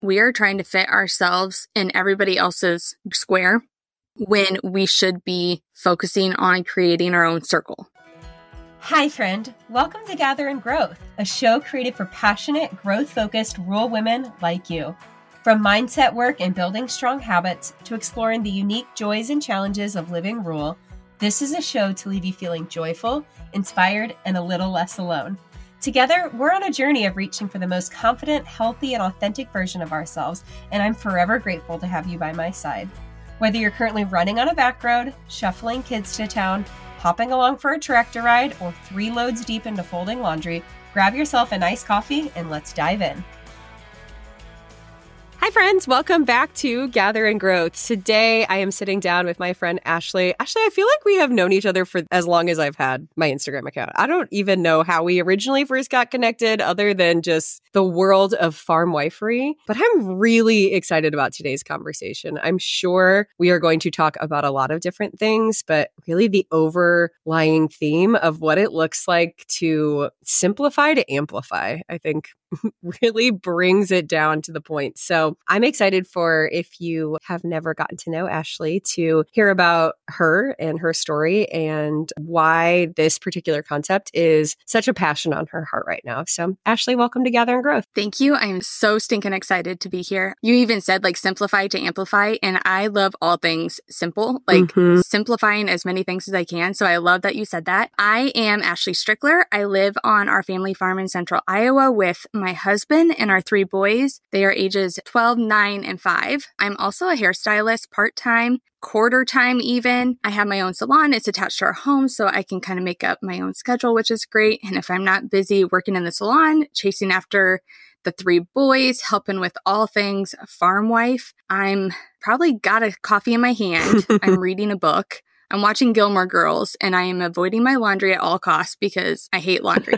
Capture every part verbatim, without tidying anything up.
we are trying to fit ourselves in everybody else's square when we should be focusing on creating our own circle. Hi, friend. Welcome to Gather and Growth, a show created for passionate, growth-focused rural women like you. From mindset work and building strong habits to exploring the unique joys and challenges of living rural, this is a show to leave you feeling joyful, inspired, and a little less alone. Together, we're on a journey of reaching for the most confident, healthy, and authentic version of ourselves, and I'm forever grateful to have you by my side. Whether you're currently running on a back road, shuffling kids to town, hopping along for a tractor ride, or three loads deep into folding laundry, grab yourself a nice coffee and let's dive in. Hi, friends. Welcome back to Gather and Growth. Today, I am sitting down with my friend, Ashley. Ashley, I feel like we have known each other for as long as I've had my Instagram account. I don't even know how we originally first got connected other than just the world of farm wifery. But I'm really excited about today's conversation. I'm sure we are going to talk about a lot of different things, but really the overlying theme of what it looks like to simplify to amplify, I think really brings it down to the point. So I'm excited for, if you have never gotten to know Ashley, to hear about her and her story and why this particular concept is such a passion on her heart right now. So Ashley, welcome to Gather and Growth. Thank you. I'm so stinking excited to be here. You even said like simplify to amplify, and I love all things simple, like mm-hmm. simplifying as many things as I can. So I love that you said that. I am Ashley Strickler. I live on our family farm in central Iowa with my husband and our three boys. They are ages twelve, nine, and five. I'm also a hairstylist, part-time, quarter time even. I have my own salon. It's attached to our home, so I can kind of make up my own schedule, which is great. And if I'm not busy working in the salon, chasing after the three boys, helping with all things farm wife, I'm probably got a coffee in my hand. I'm reading a book. I'm watching Gilmore Girls, and I am avoiding my laundry at all costs because I hate laundry.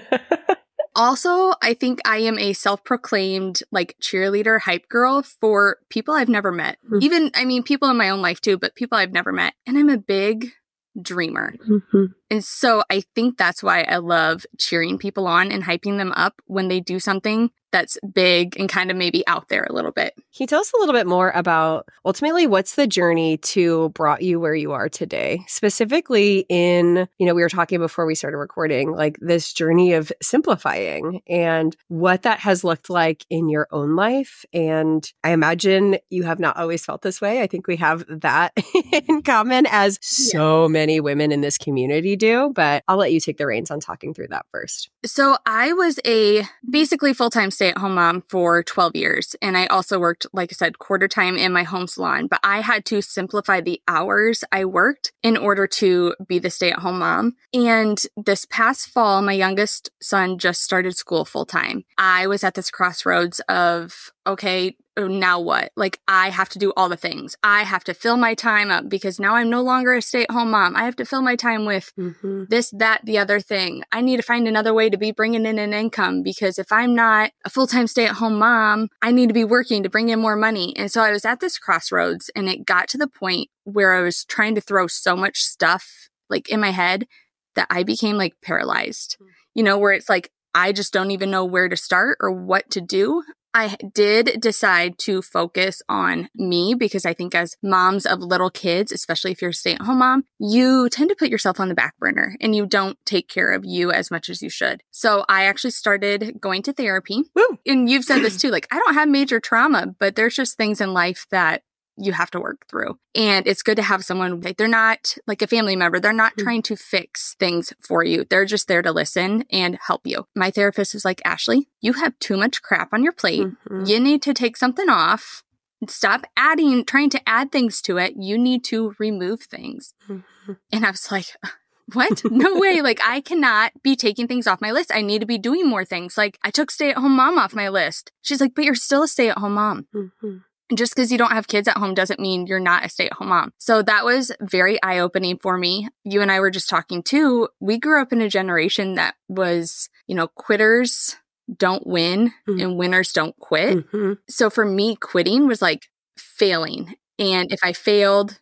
Also, I think I am a self-proclaimed like cheerleader hype girl for people I've never met. Mm-hmm. Even, I mean, people in my own life too, but people I've never met. And I'm a big dreamer. Mm-hmm. And so I think that's why I love cheering people on and hyping them up when they do something that's big and kind of maybe out there a little bit. Can you tell us a little bit more about ultimately what's the journey to brought you where you are today? Specifically in, you know, we were talking before we started recording, like this journey of simplifying and what that has looked like in your own life. And I imagine you have not always felt this way. I think we have that in common, as so yeah. many women in this community do, but I'll let you take the reins on talking through that first. So I was a basically full-time stay-at-home mom for twelve years. And I also worked, like I said, quarter time in my home salon, but I had to simplify the hours I worked in order to be the stay-at-home mom. And this past fall, my youngest son just started school full-time. I was at this crossroads of, okay, now what? Like, I have to do all the things. I have to fill my time up because now I'm no longer a stay-at-home mom. I have to fill my time with mm-hmm. this, that, the other thing. I need to find another way to be bringing in an income because if I'm not a full-time stay-at-home mom, I need to be working to bring in more money. And so I was at this crossroads, and it got to the point where I was trying to throw so much stuff like in my head that I became like paralyzed, mm-hmm. you know, where it's like, I just don't even know where to start or what to do. I did decide to focus on me because I think as moms of little kids, especially if you're a stay-at-home mom, you tend to put yourself on the back burner and you don't take care of you as much as you should. So I actually started going to therapy. Woo! And you've said this too, like, I don't have major trauma, but there's just things in life that you have to work through. And it's good to have someone, like, they're not like a family member. They're not mm-hmm. trying to fix things for you. They're just there to listen and help you. My therapist is like, Ashley, you have too much crap on your plate. Mm-hmm. You need to take something off. Stop adding, trying to add things to it. You need to remove things. Mm-hmm. And I was like, what? No way. Like, I cannot be taking things off my list. I need to be doing more things. Like, I took stay-at-home mom off my list. She's like, but you're still a stay-at-home mom. Mm-hmm. Just because you don't have kids at home doesn't mean you're not a stay-at-home mom. So that was very eye-opening for me. You and I were just talking too. We grew up in a generation that was, you know, quitters don't win mm-hmm. and winners don't quit. Mm-hmm. So for me, quitting was like failing. And if I failed,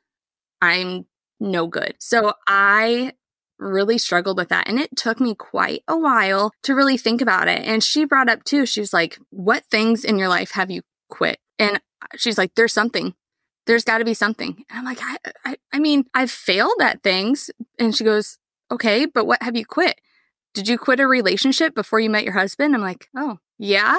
I'm no good. So I really struggled with that. And it took me quite a while to really think about it. And she brought up too, she was like, what things in your life have you quit? And she's like, there's something. There's got to be something. And I'm like, I, I, I mean, I've failed at things. And she goes, okay, but what have you quit? Did you quit a relationship before you met your husband? I'm like, oh, yeah,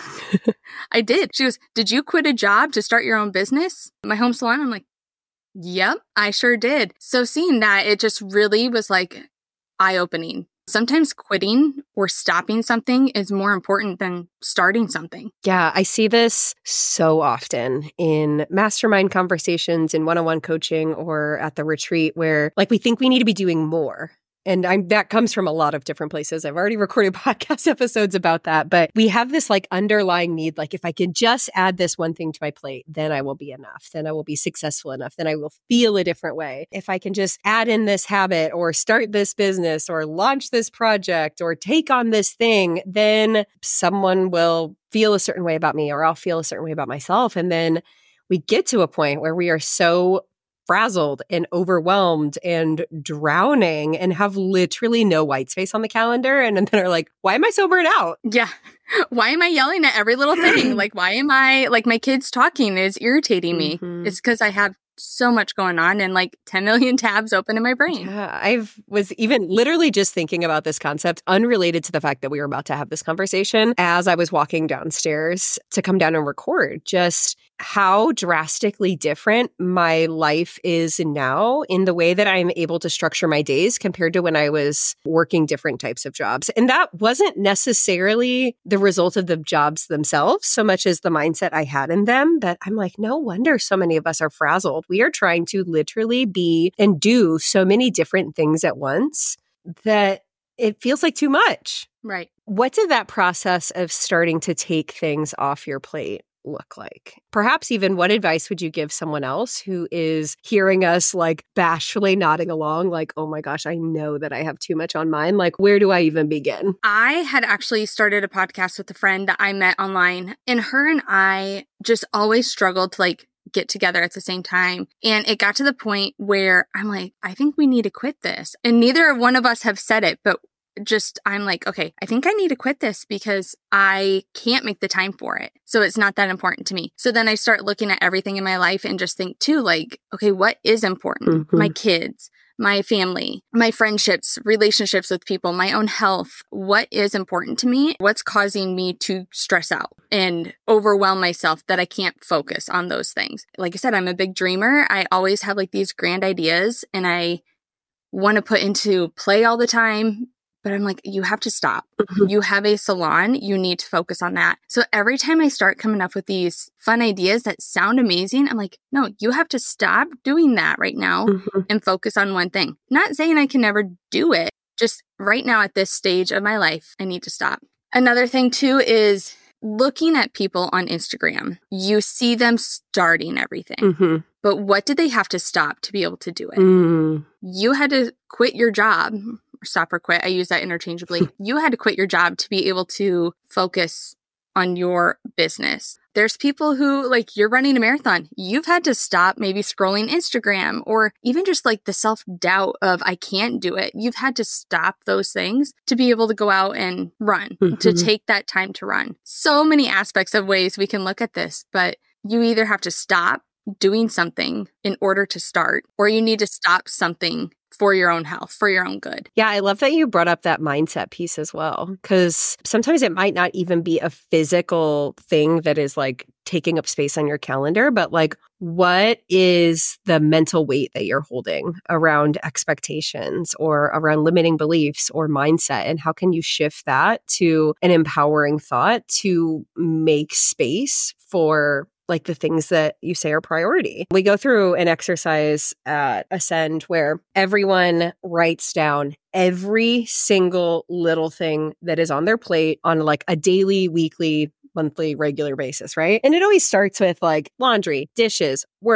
I did. She goes, did you quit a job to start your own business? My home salon? I'm like, yep, I sure did. So seeing that, it just really was like eye-opening. Sometimes quitting or stopping something is more important than starting something. Yeah, I see this so often in mastermind conversations, in one-on-one coaching, or at the retreat where like we think we need to be doing more. And I'm, that comes from a lot of different places. I've already recorded podcast episodes about that. But we have this like underlying need, like if I can just add this one thing to my plate, then I will be enough. Then I will be successful enough. Then I will feel a different way. If I can just add in this habit or start this business or launch this project or take on this thing, then someone will feel a certain way about me or I'll feel a certain way about myself. And then we get to a point where we are so frazzled and overwhelmed and drowning and have literally no white space on the calendar. And then are like, why am I so burnt out? Yeah. Why am I yelling at every little thing? Like, why am I, like, my kids talking is irritating me. Mm-hmm. It's because I have so much going on and like ten million tabs open in my brain. Yeah, I was even literally just thinking about this concept unrelated to the fact that we were about to have this conversation as I was walking downstairs to come down and record. Just how drastically different my life is now in the way that I'm able to structure my days compared to when I was working different types of jobs. And that wasn't necessarily the result of the jobs themselves so much as the mindset I had in them. But I'm like, no wonder so many of us are frazzled. We are trying to literally be and do so many different things at once that it feels like too much. Right. What did that process of starting to take things off your plate look like? Perhaps even what advice would you give someone else who is hearing us like bashfully nodding along like, oh my gosh, I know that I have too much on mine. Like, where do I even begin? I had actually started a podcast with a friend that I met online, and her and I just always struggled to like get together at the same time. And it got to the point where I'm like, I think we need to quit this. And neither one of us have said it, but just, I'm like, okay, I think I need to quit this because I can't make the time for it. So it's not that important to me. So then I start looking at everything in my life and just think too, like, okay, what is important? Mm-hmm. My kids, my family, my friendships, relationships with people, my own health. What is important to me? What's causing me to stress out and overwhelm myself that I can't focus on those things? Like I said, I'm a big dreamer. I always have like these grand ideas and I want to put into play all the time. But I'm like, you have to stop. Mm-hmm. You have a salon. You need to focus on that. So every time I start coming up with these fun ideas that sound amazing, I'm like, no, you have to stop doing that right now mm-hmm. and focus on one thing. Not saying I can never do it. Just right now at this stage of my life, I need to stop. Another thing too is looking at people on Instagram. You see them starting everything. Mm-hmm. But what did they have to stop to be able to do it? Mm. You had to quit your job. Stop or quit. I use that interchangeably. You had to quit your job to be able to focus on your business. There's people who, like, you're running a marathon. You've had to stop maybe scrolling Instagram or even just like the self-doubt of I can't do it. You've had to stop those things to be able to go out and run, mm-hmm. to take that time to run. So many aspects of ways we can look at this, but you either have to stop doing something in order to start, or you need to stop something for your own health, for your own good. Yeah, I love that you brought up that mindset piece as well, because sometimes it might not even be a physical thing that is like taking up space on your calendar, but like, what is the mental weight that you're holding around expectations or around limiting beliefs or mindset? And how can you shift that to an empowering thought to make space for like the things that you say are priority? We go through an exercise at Ascend where everyone writes down every single little thing that is on their plate on like a daily, weekly, monthly, regular basis, right? And it always starts with like laundry, dishes, work,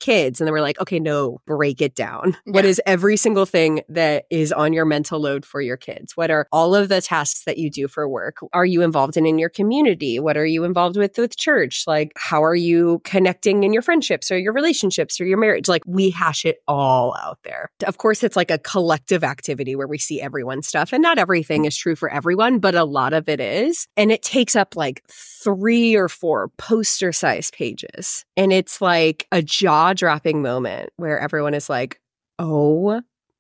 kids. And then we're like, okay, no, break it down. Yeah. What is every single thing that is on your mental load for your kids? What are all of the tasks that you do for work? Are you involved in in your community? What are you involved with with church? Like, how are you connecting in your friendships or your relationships or your marriage? Like, we hash it all out there. Of course, it's like a collective activity where we see everyone's stuff, and not everything is true for everyone, but a lot of it is. And it takes up like three or four poster-sized pages. And it's like a jaw-dropping moment where everyone is like, oh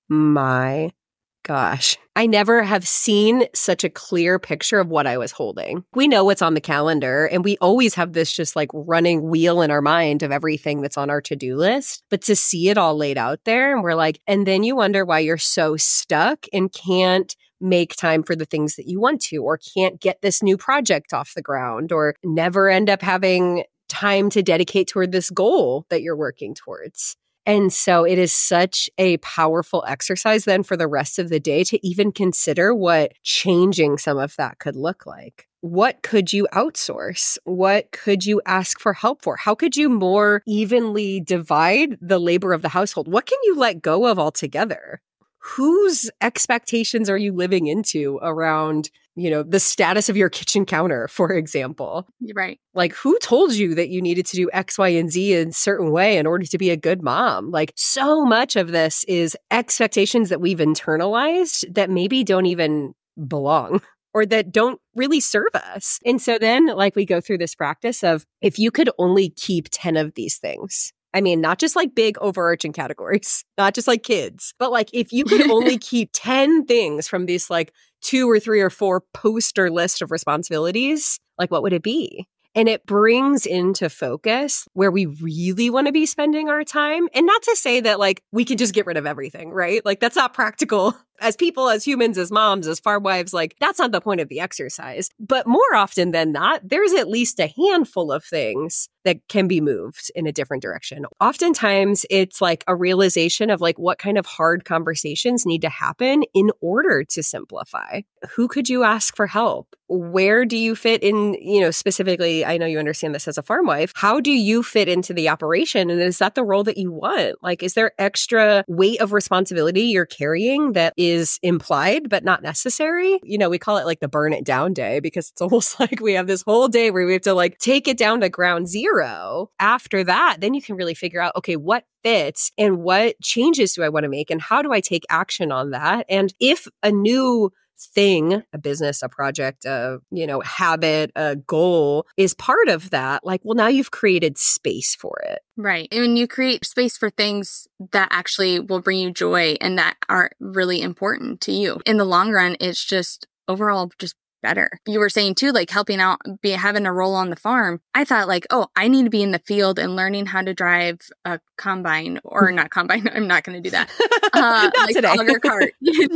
my gosh. I never have seen such a clear picture of what I was holding. We know what's on the calendar, and we always have this just like running wheel in our mind of everything that's on our to-do list. But to see it all laid out there, and we're like, and then you wonder why you're so stuck and can't make time for the things that you want to, or can't get this new project off the ground, or never end up having time to dedicate toward this goal that you're working towards. And so it is such a powerful exercise then for the rest of the day to even consider what changing some of that could look like. What could you outsource? What could you ask for help for? How could you more evenly divide the labor of the household? What can you let go of altogether? Whose expectations are you living into around, you know, the status of your kitchen counter, for example? Right. Like, who told you that you needed to do X, Y, and Z in a certain way in order to be a good mom? Like, so much of this is expectations that we've internalized that maybe don't even belong or that don't really serve us. And so then, like, we go through this practice of, if you could only keep ten of these things, I mean, not just like big overarching categories, not just like kids, but like if you could only keep ten things from these like two or three or four poster list of responsibilities, like what would it be? And it brings into focus where we really want to be spending our time. And not to say that like we can just get rid of everything, right? Like that's not practical. As people, as humans, as moms, as farm wives, like that's not the point of the exercise. But more often than not, there's at least a handful of things that can be moved in a different direction. Oftentimes, it's like a realization of like what kind of hard conversations need to happen in order to simplify. Who could you ask for help? Where do you fit in, you know, specifically, I know you understand this as a farm wife. How do you fit into the operation? And is that the role that you want? Like, is there extra weight of responsibility you're carrying that is is implied but not necessary? You know, we call it like the burn it down day because it's almost like we have this whole day where we have to like take it down to ground zero. After that, then you can really figure out, okay, what fits and what changes do I want to make and how do I take action on that? And if a new thing, a business, a project, a, you know, habit, a goal is part of that, like, well, now you've created space for it. Right. And when you create space for things that actually will bring you joy and that are really important to you, in the long run, it's just overall just better. You were saying too, like helping out, be having a role on the farm. I thought like, oh, I need to be in the field and learning how to drive a combine or not combine. I'm not going to do that. Uh, not like today. auger cart,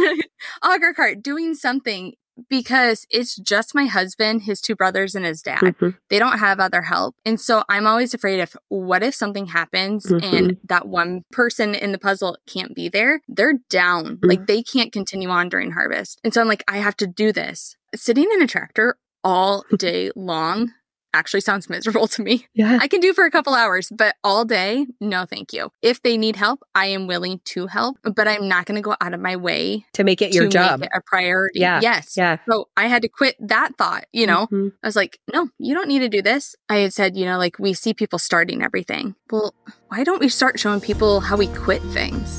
auger cart, doing something because it's just my husband, his two brothers, and his dad. Mm-hmm. They don't have other help. And so I'm always afraid of what if something happens mm-hmm. and that one person in the puzzle can't be there? They're down. Mm-hmm. Like they can't continue on during harvest. And so I'm like, I have to do this. Sitting in a tractor all day long actually sounds miserable to me. Yeah. I can do for a couple hours, but all day, no, thank you. If they need help, I am willing to help, but I'm not going to go out of my way to make it your to job, make it a priority. Yeah. Yes. Yeah. So I had to quit that thought. You know, mm-hmm. I was like, no, you don't need to do this. I had said, you know, like we see people starting everything. Well, why don't we start showing people how we quit things?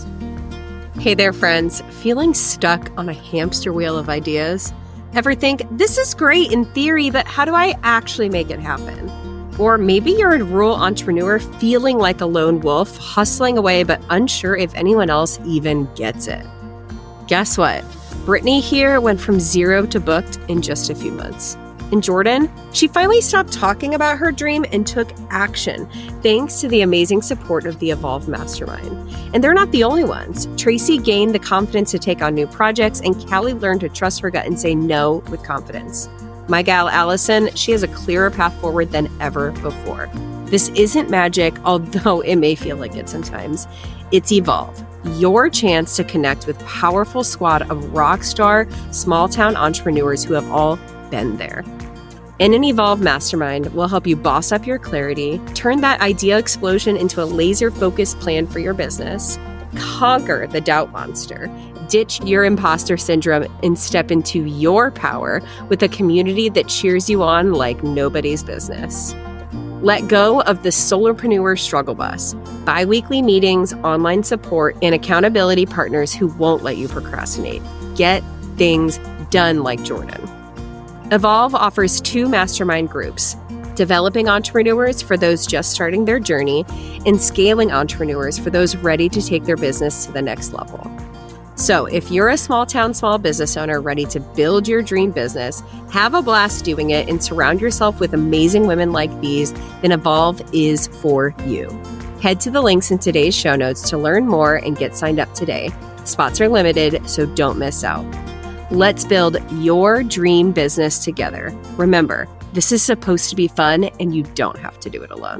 Hey there, friends. Feeling stuck on a hamster wheel of ideas? Ever think, this is great in theory, but how do I actually make it happen? Or maybe you're a rural entrepreneur feeling like a lone wolf, hustling away, but unsure if anyone else even gets it. Guess what? Brittany here went from zero to booked in just a few months. In Jordan, she finally stopped talking about her dream and took action, thanks to the amazing support of the Evolve Mastermind. And they're not the only ones. Tracy gained the confidence to take on new projects, and Callie learned to trust her gut and say no with confidence. My gal, Allison, she has a clearer path forward than ever before. This isn't magic, although it may feel like it sometimes. It's Evolve, your chance to connect with a powerful squad of rock star, small town entrepreneurs who have all been there. In an Evolve Mastermind, we'll help you boss up your clarity, turn that idea explosion into a laser-focused plan for your business, conquer the doubt monster, ditch your imposter syndrome, and step into your power with a community that cheers you on like nobody's business. Let go of the Solarpreneur struggle bus, bi-weekly meetings, online support, and accountability partners who won't let you procrastinate. Get things done like Jordan. Evolve offers two mastermind groups, developing entrepreneurs for those just starting their journey and scaling entrepreneurs for those ready to take their business to the next level. So if you're a small town, small business owner ready to build your dream business, have a blast doing it, and surround yourself with amazing women like these, then Evolve is for you. Head to the links in today's show notes to learn more and get signed up today. Spots are limited, so don't miss out. Let's build your dream business together. Remember, this is supposed to be fun and you don't have to do it alone.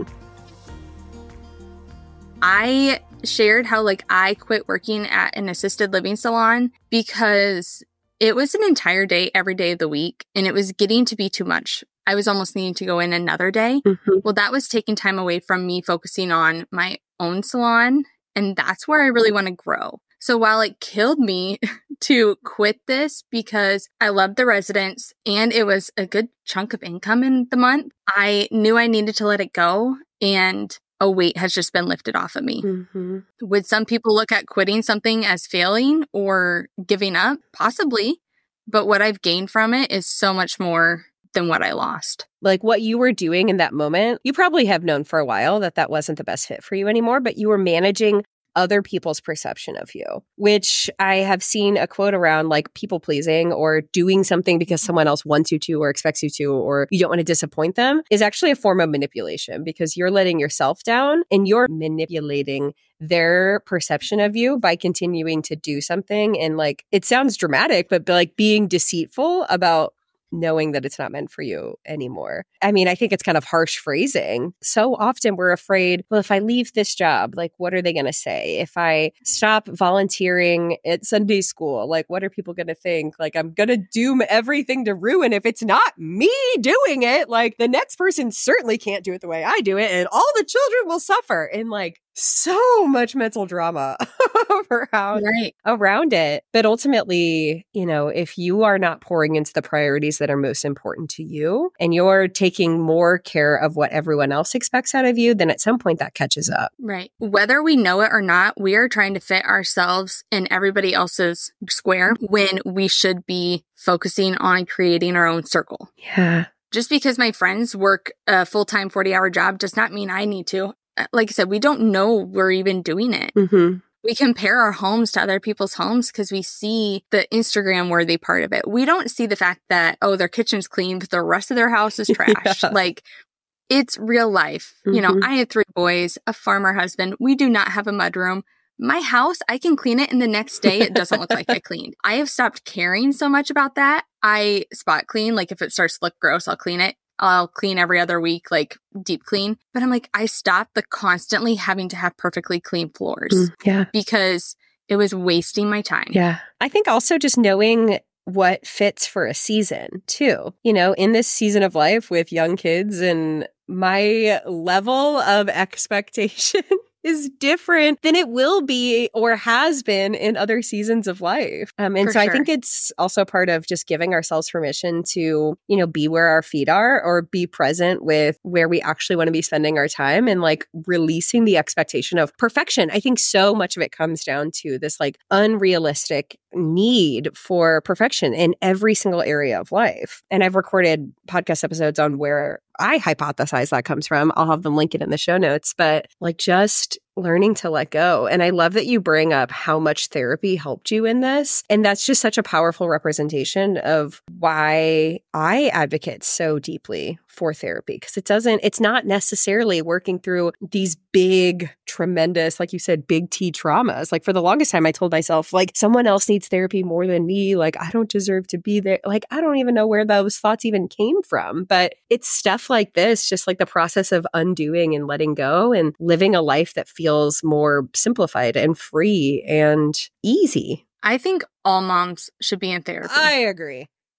I shared how like I quit working at an assisted living salon because it was an entire day every day of the week and it was getting to be too much. I was almost needing to go in another day. Mm-hmm. Well, that was taking time away from me focusing on my own salon, and that's where I really want to grow. So while it killed me to quit this because I loved the residents and it was a good chunk of income in the month, I knew I needed to let it go, and a weight has just been lifted off of me. Mm-hmm. Would some people look at quitting something as failing or giving up? Possibly. But what I've gained from it is so much more than what I lost. Like what you were doing in that moment, you probably have known for a while that that wasn't the best fit for you anymore, but you were managing other people's perception of you, which I have seen a quote around like people pleasing or doing something because someone else wants you to or expects you to, or you don't want to disappoint them, is actually a form of manipulation because you're letting yourself down and you're manipulating their perception of you by continuing to do something. And like, it sounds dramatic, but like being deceitful about knowing that it's not meant for you anymore. I mean, I think it's kind of harsh phrasing. So often we're afraid, well, if I leave this job, like, what are they going to say? If I stop volunteering at Sunday school, like, what are people going to think? Like, I'm going to do everything to ruin. If it's not me doing it, like, the next person certainly can't do it the way I do it, and all the children will suffer. And like, so much mental drama around, right. around it. But ultimately, you know, if you are not pouring into the priorities that are most important to you and you're taking more care of what everyone else expects out of you, then at some point that catches up. Right. Whether we know it or not, we are trying to fit ourselves in everybody else's square when we should be focusing on creating our own circle. Yeah. Just because my friends work a full-time forty-hour job does not mean I need to. Like I said, we don't know we're even doing it. Mm-hmm. We compare our homes to other people's homes because we see the Instagram worthy part of it. We don't see the fact that, oh, their kitchen's clean, but the rest of their house is trash. Yeah. Like, it's real life. Mm-hmm. You know, I have three boys, a farmer husband. We do not have a mudroom. My house, I can clean it, and the next day it doesn't look like I cleaned. I have stopped caring so much about that. I spot clean. Like, if it starts to look gross, I'll clean it. I'll clean every other week, like deep clean. But I'm like, I stopped the constantly having to have perfectly clean floors. Mm, yeah. Because it was wasting my time. Yeah. I think also just knowing what fits for a season too. You know, in this season of life with young kids, and my level of expectation is different than it will be or has been in other seasons of life. Um, and For so sure. I think it's also part of just giving ourselves permission to, you know, be where our feet are or be present with where we actually want to be spending our time, and like releasing the expectation of perfection. I think so much of it comes down to this like unrealistic need for perfection in every single area of life. And I've recorded podcast episodes on where I hypothesize that comes from. I'll have them link it in the show notes, but like just learning to let go. And I love that you bring up how much therapy helped you in this. And that's just such a powerful representation of why I advocate so deeply for therapy, because it doesn't, it's not necessarily working through these big, tremendous, like you said, big T traumas. Like for the longest time, I told myself, like, someone else needs therapy more than me. Like, I don't deserve to be there. Like, I don't even know where those thoughts even came from. But it's stuff like this, just like the process of undoing and letting go and living a life that feels more simplified and free and easy. I think all moms should be in therapy. I agree.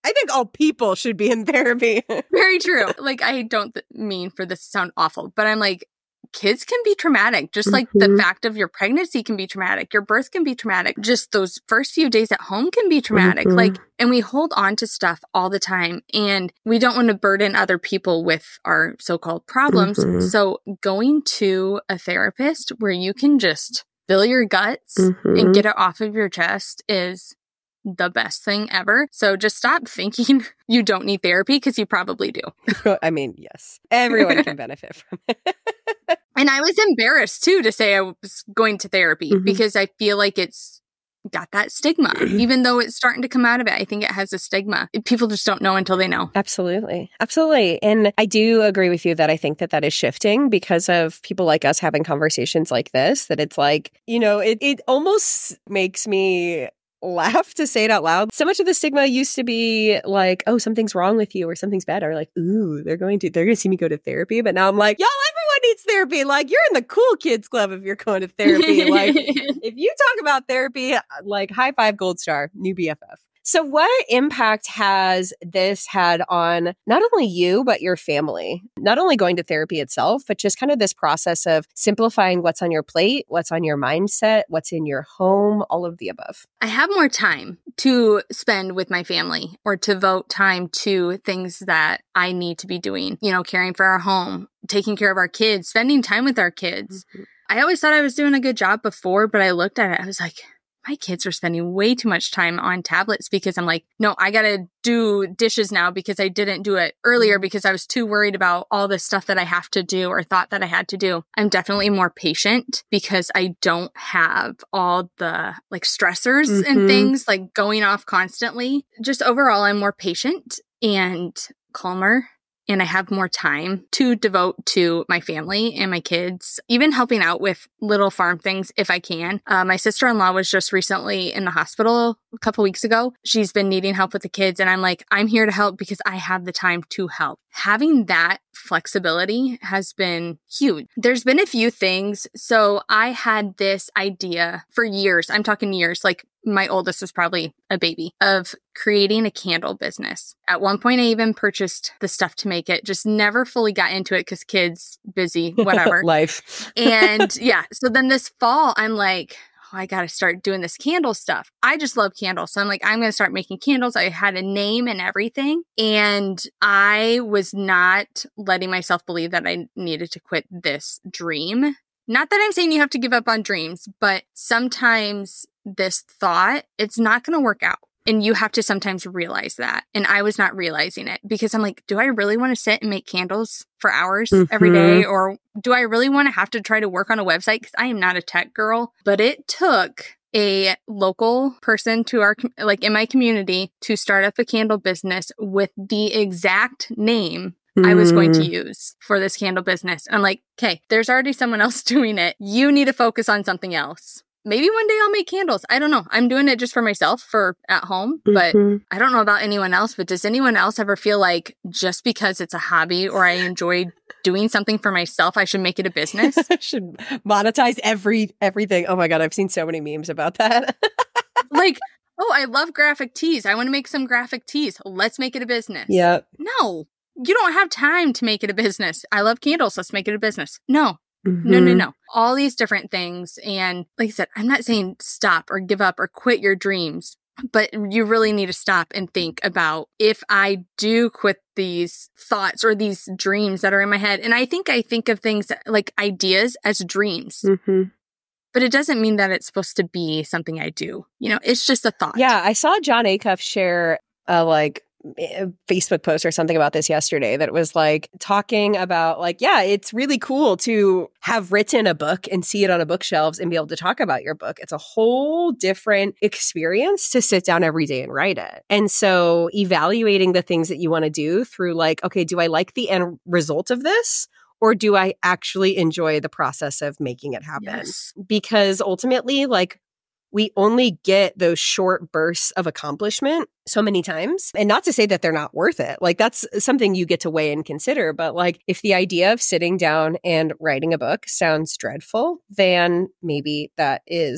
I think all people should be in therapy. Very true. Like, I don't th- mean for this to sound awful, but I'm like, kids can be traumatic, just like Mhm. the fact of your pregnancy can be traumatic, your birth can be traumatic, just those first few days at home can be traumatic. Mhm. Like, and we hold on to stuff all the time, and we don't want to burden other people with our so-called problems. Mhm. So going to a therapist where you can just fill your guts Mhm. and get it off of your chest is the best thing ever. So just stop thinking you don't need therapy, because you probably do. I mean, yes, everyone can benefit from it. And I was embarrassed too to say I was going to therapy Mhm. because I feel like it's got that stigma. Even though it's starting to come out of it, I think it has a stigma. People just don't know until they know. Absolutely. Absolutely. And I do agree with you that I think that that is shifting because of people like us having conversations like this, that it's like, you know, it, it almost makes me laugh to say it out loud. So much of the stigma used to be like, oh, something's wrong with you or something's bad, or like, ooh, they're going to they're going to see me go to therapy. But now I'm like, y'all, everyone needs therapy. Like, you're in the cool kids club if you're going to therapy. Like, if you talk about therapy, like, high five, gold star, new B F F. So what impact has this had on not only you, but your family? Not only going to therapy itself, but just kind of this process of simplifying what's on your plate, what's on your mindset, what's in your home, all of the above. I have more time to spend with my family, or to devote time to things that I need to be doing, you know, caring for our home, taking care of our kids, spending time with our kids. Mm-hmm. I always thought I was doing a good job before, but I looked at it, I was like, my kids are spending way too much time on tablets, because I'm like, no, I got to do dishes now because I didn't do it earlier because I was too worried about all the stuff that I have to do or thought that I had to do. I'm definitely more patient because I don't have all the like stressors mm-hmm. and things like going off constantly. Just overall, I'm more patient and calmer. And I have more time to devote to my family and my kids, even helping out with little farm things if I can. Uh, my sister-in-law was just recently in the hospital a couple weeks ago. She's been needing help with the kids. And I'm like, I'm here to help because I have the time to help. Having that flexibility has been huge. There's been a few things. So I had this idea for years. I'm talking years, like my oldest was probably a baby, of creating a candle business. At one point, I even purchased the stuff to make it, just never fully got into it because kids, busy, whatever. Life. And yeah, so then this fall, I'm like, oh, I got to start doing this candle stuff. I just love candles. So I'm like, I'm going to start making candles. I had a name and everything. And I was not letting myself believe that I needed to quit this dream. Not that I'm saying you have to give up on dreams, but sometimes this thought, it's not going to work out. And you have to sometimes realize that. And I was not realizing it because I'm like, do I really want to sit and make candles for hours mm-hmm. every day? Or do I really want to have to try to work on a website? Because I am not a tech girl. But it took a local person to our, like in my community, to start up a candle business with the exact name I was going to use for this candle business. I'm like, okay, there's already someone else doing it. You need to focus on something else. Maybe one day I'll make candles. I don't know. I'm doing it just for myself for at home, but mm-hmm. I don't know about anyone else. But does anyone else ever feel like just because it's a hobby or I enjoy doing something for myself, I should make it a business? I should monetize every everything. Oh my God, I've seen so many memes about that. Like, oh, I love graphic tees. I want to make some graphic tees. Let's make it a business. Yeah. No. You don't have time to make it a business. I love candles. Let's make it a business. No, mm-hmm. no, no, no. All these different things. And like I said, I'm not saying stop or give up or quit your dreams, but you really need to stop and think about, if I do quit these thoughts or these dreams that are in my head. And I think I think of things like ideas as dreams. Mm-hmm. But it doesn't mean that it's supposed to be something I do. You know, it's just a thought. Yeah, I saw Jon Acuff share a like a Facebook post or something about this yesterday that was like talking about like, yeah, it's really cool to have written a book and see it on a bookshelves and be able to talk about your book. It's a whole different experience to sit down every day and write it. And so evaluating the things that you want to do through like, okay, do I like the end result of this? Or do I actually enjoy the process of making it happen? Yes. Because ultimately, like, we only get those short bursts of accomplishment so many times. And not to say that they're not worth it. Like, that's something you get to weigh and consider. But like, if the idea of sitting down and writing a book sounds dreadful, then maybe that is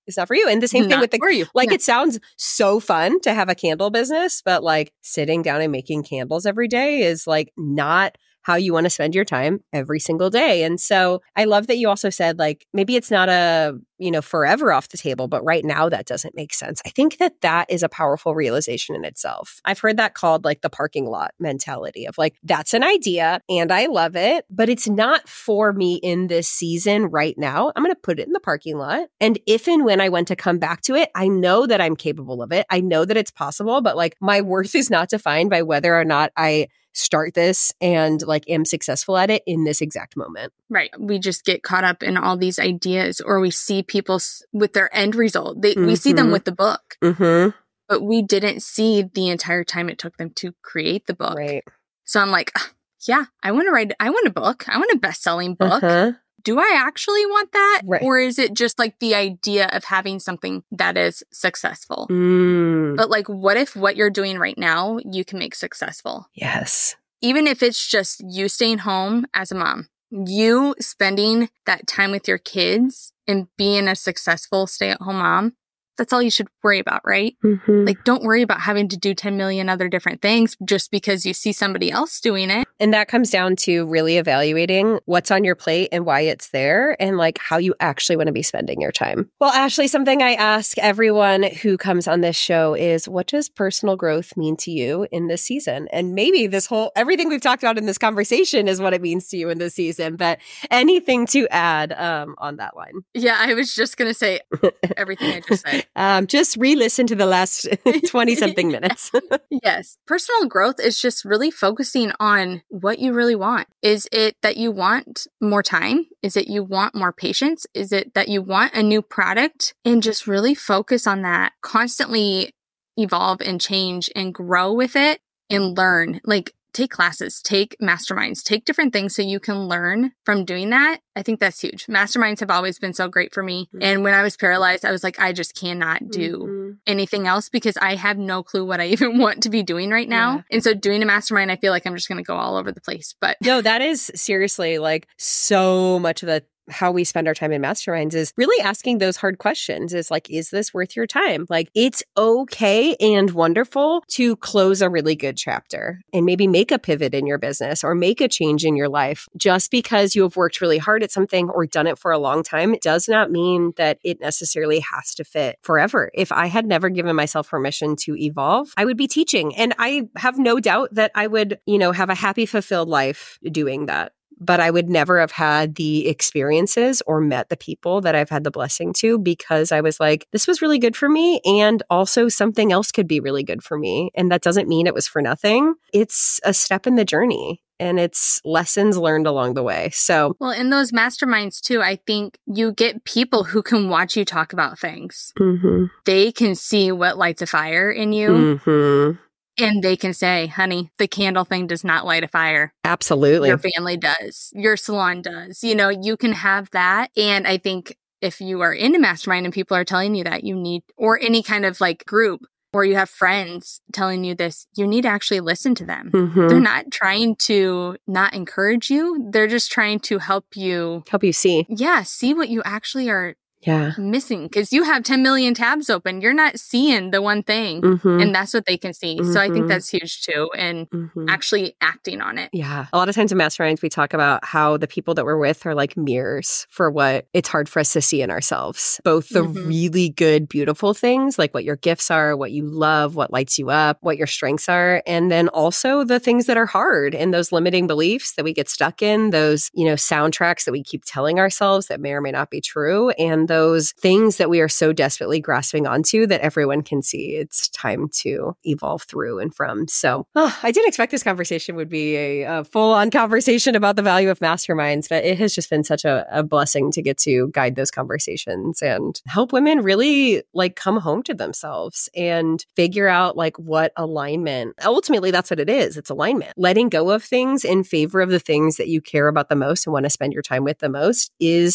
It's not for you. And the same thing Not with the, for you. like, Yeah. it sounds so fun to have a candle business, but like sitting down and making candles every day is like not how you want to spend your time every single day. And so I love that you also said, like, maybe it's not a, you know, forever off the table, but right now that doesn't make sense. I think that that is a powerful realization in itself. I've heard that called like the parking lot mentality of like, that's an idea and I love it, but it's not for me in this season right now. I'm going to put it in the parking lot. And if and when I want to come back to it, I know that I'm capable of it. I know that it's possible, but like my worth is not defined by whether or not I start this and like am successful at it in this exact moment. Right. We just get caught up in all these ideas, or we see people s- with their end result. They, mm-hmm. We see them with the book, mm-hmm. but we didn't see the entire time it took them to create the book. Right. So I'm like, yeah, I want to write, I want a book. I want a best-selling book. Uh-huh. Do I actually want that? Right. Or is it just like the idea of having something that is successful? Mm. But like, what if what you're doing right now, you can make successful? Yes. Even if it's just you staying home as a mom, you spending that time with your kids and being a successful stay-at-home mom, that's all you should worry about, right? Mm-hmm. Like, don't worry about having to do ten million other different things just because you see somebody else doing it. And that comes down to really evaluating what's on your plate and why it's there and like how you actually want to be spending your time. Well, Ashley, something I ask everyone who comes on this show is, what does personal growth mean to you in this season? And maybe this whole, everything we've talked about in this conversation is what it means to you in this season, but anything to add um, on that line? Yeah, I was just going to say everything I just said. Um, just re-listen to the last twenty-something minutes. Yes. Personal growth is just really focusing on what you really want. Is it that you want more time? Is it you want more patience? Is it that you want a new product? And just really focus on that. Constantly evolve and change and grow with it and learn. Like, take classes, take masterminds, take different things so you can learn from doing that. I think that's huge. Masterminds have always been so great for me. Mm-hmm. And when I was paralyzed, I was like, I just cannot do mm-hmm. anything else because I have no clue what I even want to be doing right now. Yeah. And so doing a mastermind, I feel like I'm just going to go all over the place. But no, that is seriously like so much of the how we spend our time in masterminds is really asking those hard questions. Is like, is this worth your time? Like, it's okay and wonderful to close a really good chapter and maybe make a pivot in your business or make a change in your life. Just because you have worked really hard at something or done it for a long time, it does not mean that it necessarily has to fit forever. If I had never given myself permission to evolve, I would be teaching. And I have no doubt that I would, you know, have a happy, fulfilled life doing that. But I would never have had the experiences or met the people that I've had the blessing to because I was like, this was really good for me. And also something else could be really good for me. And that doesn't mean it was for nothing. It's a step in the journey. And it's lessons learned along the way. So, well, in those masterminds too, I think you get people who can watch you talk about things. Mm-hmm. They can see what lights a fire in you. Mm-hmm. And they can say, honey, the candle thing does not light a fire. Absolutely. Your family does. Your salon does. You know, you can have that. And I think if you are in a mastermind and people are telling you that you need, or any kind of like group, or you have friends telling you this, you need to actually listen to them. Mm-hmm. They're not trying to not encourage you. They're just trying to help you. Help you see. Yeah, see what you actually are yeah. missing, because you have ten million tabs open. You're not seeing the one thing, mm-hmm. and that's what they can see. Mm-hmm. So I think that's huge too, and mm-hmm. actually acting on it. Yeah. A lot of times in masterminds, we talk about how the people that we're with are like mirrors for what it's hard for us to see in ourselves. Both the mm-hmm. really good, beautiful things, like what your gifts are, what you love, what lights you up, what your strengths are, and then also the things that are hard and those limiting beliefs that we get stuck in, those, you know, soundtracks that we keep telling ourselves that may or may not be true, and those things that we are so desperately grasping onto that everyone can see it's time to evolve through and from. So oh, I didn't expect this conversation would be a, a full-on conversation about the value of masterminds, but it has just been such a, a blessing to get to guide those conversations and help women really like come home to themselves and figure out like what alignment. Ultimately, that's what it is. It's alignment. Letting go of things in favor of the things that you care about the most and want to spend your time with the most is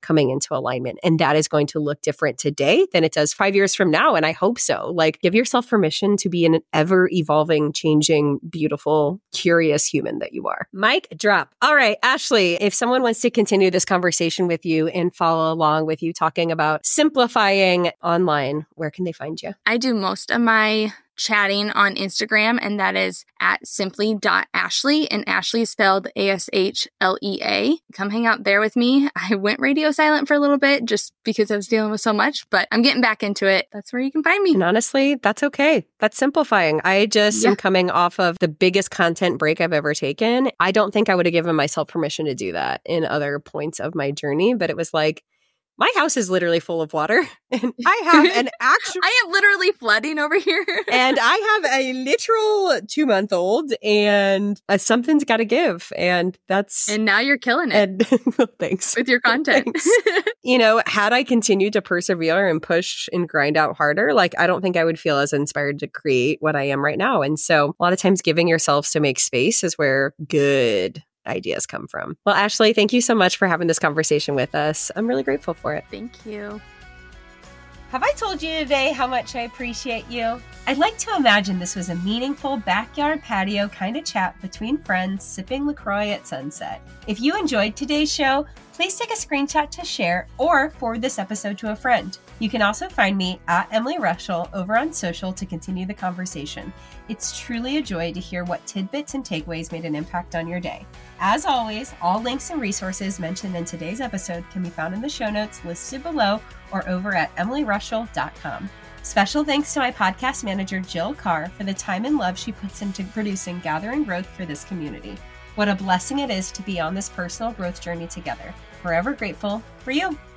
coming into alignment. And that is going to look different today than it does five years from now. And I hope so. Like, give yourself permission to be an ever evolving, changing, beautiful, curious human that you are. Mic drop. All right, Ashley, if someone wants to continue this conversation with you and follow along with you talking about simplifying online, where can they find you? I do most of my chatting on Instagram, and that is at simply.ashley, and Ashley is spelled A S H L E A. Come hang out there with me. I went radio silent for a little bit just because I was dealing with so much, but I'm getting back into it. That's where you can find me. And honestly, that's okay. That's simplifying. I just Yeah. am coming off of the biggest content break I've ever taken. I don't think I would have given myself permission to do that in other points of my journey, but it was like, my house is literally full of water, and I have an actual... I am literally flooding over here. and I have a literal two-month-old, and uh, something's got to give, and that's... And now you're killing it. And well, thanks. With your content. Thanks. You know, had I continued to persevere and push and grind out harder, like, I don't think I would feel as inspired to create what I am right now. And so a lot of times giving yourself to make space is where good ideas come from. Well, Ashley, thank you so much for having this conversation with us. I'm really grateful for it. Thank you. Have I told you today how much I appreciate you? I'd like to imagine this was a meaningful backyard patio kind of chat between friends sipping LaCroix at sunset. If you enjoyed today's show, please take a screenshot to share or forward this episode to a friend. You can also find me at Emily Rushell over on social to continue the conversation. It's truly a joy to hear what tidbits and takeaways made an impact on your day. As always, all links and resources mentioned in today's episode can be found in the show notes listed below or over at emily rushell dot com. Special thanks to my podcast manager, Jill Carr, for the time and love she puts into producing Gather and Growth for this community. What a blessing it is to be on this personal growth journey together. Forever grateful for you.